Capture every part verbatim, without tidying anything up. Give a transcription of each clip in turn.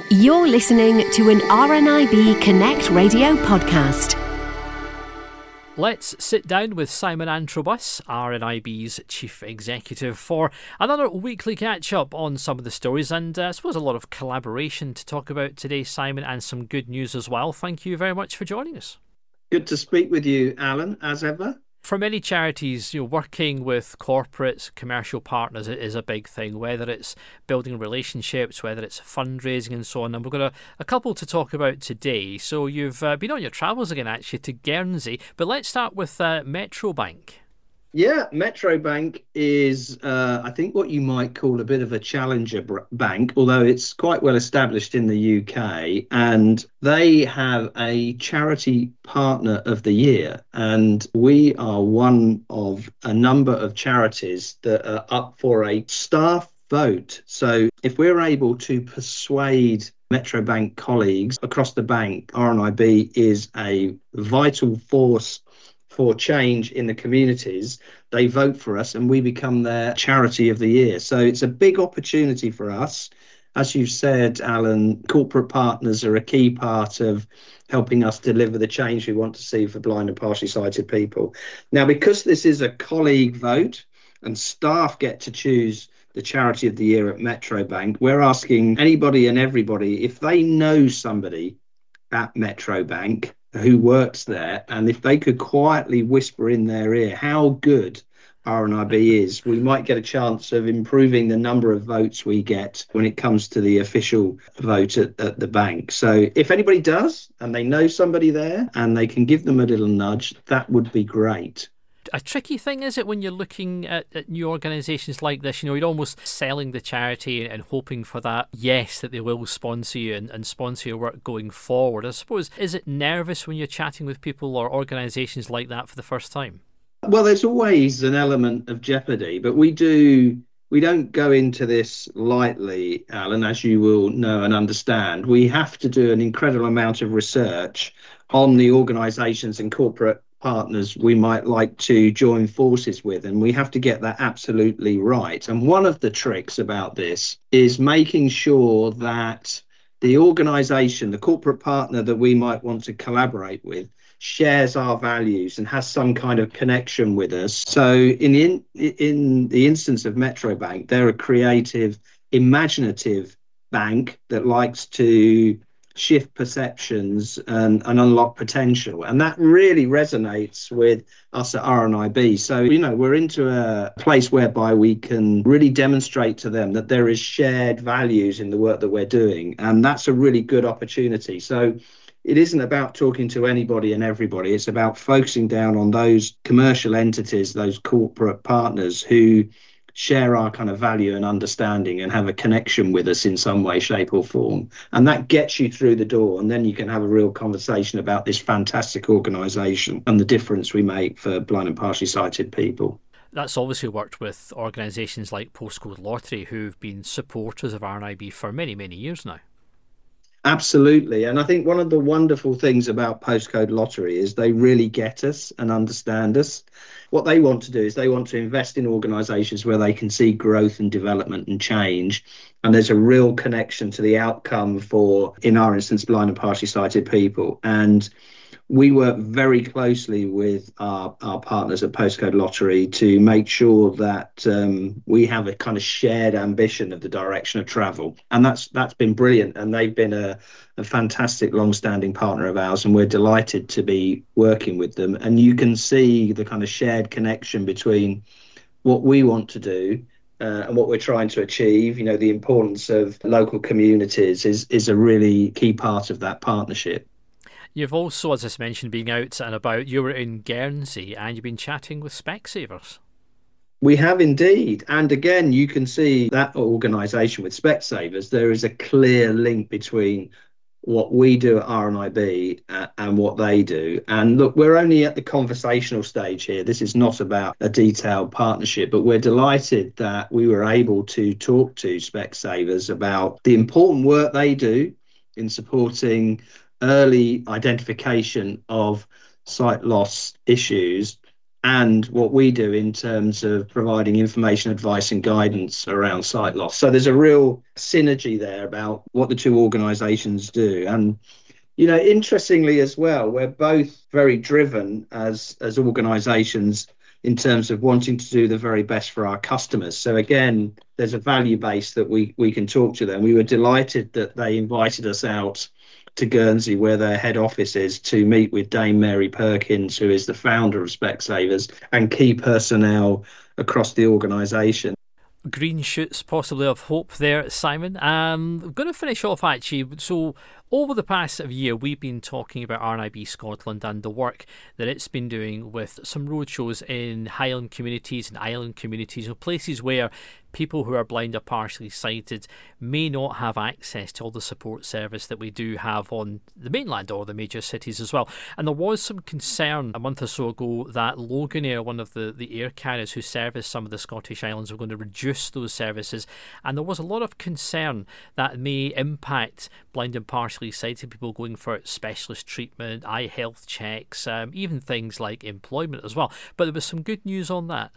You're listening to an R N I B Connect radio podcast. Let's sit down with Simon Antrobus, R N I B's Chief Executive, for another weekly catch-up on some of the stories, and uh, I suppose a lot of collaboration to talk about today, Simon, and some good news as well. Thank you very much for joining us. Good to speak with you, Alan, as ever. For many charities, you know, working with corporates, commercial partners is a big thing, whether it's building relationships, whether it's fundraising and so on. And we've got a, a couple to talk about today. So you've uh, been on your travels again, actually, to Guernsey. But let's start with uh, Metro Bank. Yeah, Metro Bank is, uh, I think, what you might call a bit of a challenger br- bank, although it's quite well established in the U K. And they have a charity partner of the year. And we are one of a number of charities that are up for a staff vote. So if we're able to persuade Metro Bank colleagues across the bank, R N I B is a vital force for change in the communities. They vote for us and we become their charity of the year. So it's a big opportunity for us. As you've said, Alan, corporate partners are a key part of helping us deliver the change we want to see for blind and partially sighted people. Now, because this is a colleague vote and staff get to choose the charity of the year at Metro Bank, we're asking anybody and everybody, if they know somebody at Metro Bank who works there, and if they could quietly whisper in their ear how good R N I B is, we might get a chance of improving the number of votes we get when it comes to the official vote at, at the bank. So if anybody does, and they know somebody there, and they can give them a little nudge, that would be great. A tricky thing, is it, when you're looking at, at new organisations like this? You know, you're almost selling the charity and, and hoping for that yes, that they will sponsor you and, and sponsor your work going forward. I suppose, is it nervous when you're chatting with people or organisations like that for the first time? Well, there's always an element of jeopardy, but we do we don't go into this lightly, Alan, as you will know and understand. We have to do an incredible amount of research on the organisations and corporate partners we might like to join forces with, and we have to get that absolutely right. And one of the tricks about this is making sure that the organisation, the corporate partner that we might want to collaborate with, shares our values and has some kind of connection with us. So in in, in the instance of Metro Bank, they're a creative, imaginative bank that likes to shift perceptions and, and unlock potential. And that really resonates with us at R N I B. So, you know, we're into a place whereby we can really demonstrate to them that there is shared values in the work that we're doing. And that's a really good opportunity. So it isn't about talking to anybody and everybody. It's about focusing down on those commercial entities, those corporate partners who share our kind of value and understanding and have a connection with us in some way, shape or form. And that gets you through the door. And then you can have a real conversation about this fantastic organisation and the difference we make for blind and partially sighted people. That's obviously worked with organisations like Postcode Lottery, who've been supporters of R N I B for many, many years now. Absolutely. And I think one of the wonderful things about Postcode Lottery is they really get us and understand us. What they want to do is they want to invest in organisations where they can see growth and development and change. And there's a real connection to the outcome for, in our instance, blind and partially sighted people. And we work very closely with our, our partners at Postcode Lottery to make sure that um, we have a kind of shared ambition of the direction of travel. And that's that's been brilliant. And they've been a, a fantastic long-standing partner of ours. And we're delighted to be working with them. And you can see the kind of shared connection between what we want to do uh, and what we're trying to achieve. You know, the importance of local communities is, is a really key part of that partnership. You've also, as I mentioned, been out and about. You were in Guernsey and you've been chatting with Specsavers. We have indeed. And again, you can see that organisation with Specsavers, there is a clear link between what we do at R N I B uh, and what they do. And look, we're only at the conversational stage here. This is not about a detailed partnership, but we're delighted that we were able to talk to Specsavers about the important work they do in supporting early identification of sight loss issues and what we do in terms of providing information, advice and guidance around sight loss. So there's a real synergy there about what the two organisations do. And, you know, interestingly as well, we're both very driven as, as organisations in terms of wanting to do the very best for our customers. So again, there's a value base that we, we can talk to them. We were delighted that they invited us out to Guernsey, where their head office is, to meet with Dame Mary Perkins, who is the founder of Specsavers, and key personnel across the organisation. Green shoots possibly of hope there, Simon. Um, I'm going to finish off actually. So over the past year, we've been talking about R N I B Scotland and the work that it's been doing with some roadshows in Highland communities and island communities, or places where people who are blind or partially sighted may not have access to all the support service that we do have on the mainland or the major cities as well. And there was some concern a month or so ago that Loganair, one of the, the air carriers who service some of the Scottish islands, were going to reduce those services. And there was a lot of concern that may impact blind and partially sighted people going for specialist treatment, eye health checks, um, even things like employment as well. But there was some good news on that.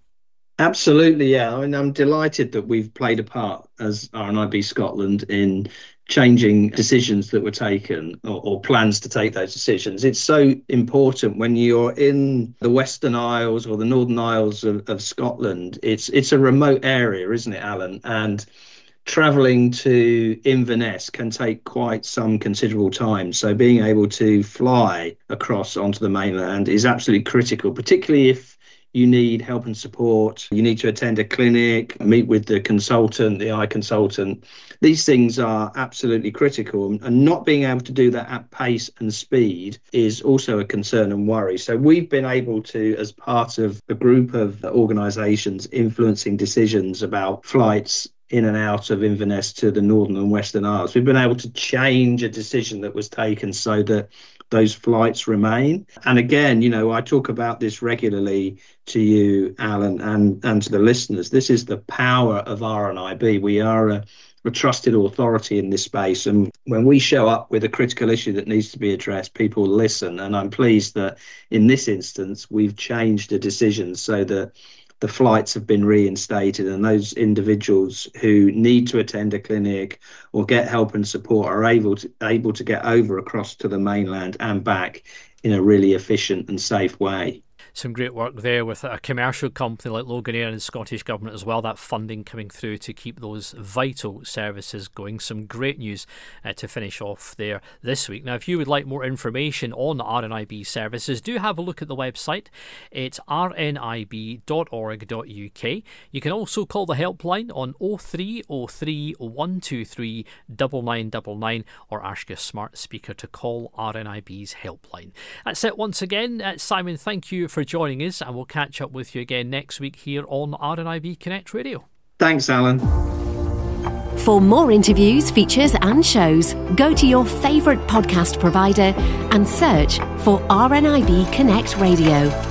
Absolutely, yeah. I mean, I'm delighted that we've played a part as R N I B Scotland in changing decisions that were taken, or, or plans to take those decisions. It's so important when you're in the Western Isles or the Northern Isles of, of Scotland. It's it's a remote area, isn't it, Alan? And travelling to Inverness can take quite some considerable time. So being able to fly across onto the mainland is absolutely critical, particularly if you need help and support, you need to attend a clinic, meet with the consultant, the eye consultant. These things are absolutely critical, and not being able to do that at pace and speed is also a concern and worry. So we've been able to, as part of a group of organisations influencing decisions about flights in and out of Inverness to the Northern and Western Isles, we've been able to change a decision that was taken so that those flights remain. And again, you know, I talk about this regularly to you, Alan, and, and to the listeners. This is the power of R N I B. We are a, a trusted authority in this space. And when we show up with a critical issue that needs to be addressed, people listen. And I'm pleased that in this instance, we've changed a decision so that the flights have been reinstated, and those individuals who need to attend a clinic or get help and support are able to able to get over across to the mainland and back in a really efficient and safe way. Some great work there with a commercial company like Loganair and the Scottish Government as well, that funding coming through to keep those vital services going. Some great news uh, to finish off there this week. Now, if you would like more information on R N I B services, do have a look at the website. It's r n i b dot org dot u k. You can also call the helpline on oh three oh three, one two three, nine nine nine nine or ask your smart speaker to call R N I B's helpline. That's it once again. Uh, Simon, thank you for joining us, and we'll catch up with you again next week here on R N I B Connect Radio. Thanks, Alan. For more interviews, features and shows, go to your favourite podcast provider and search for R N I B Connect Radio.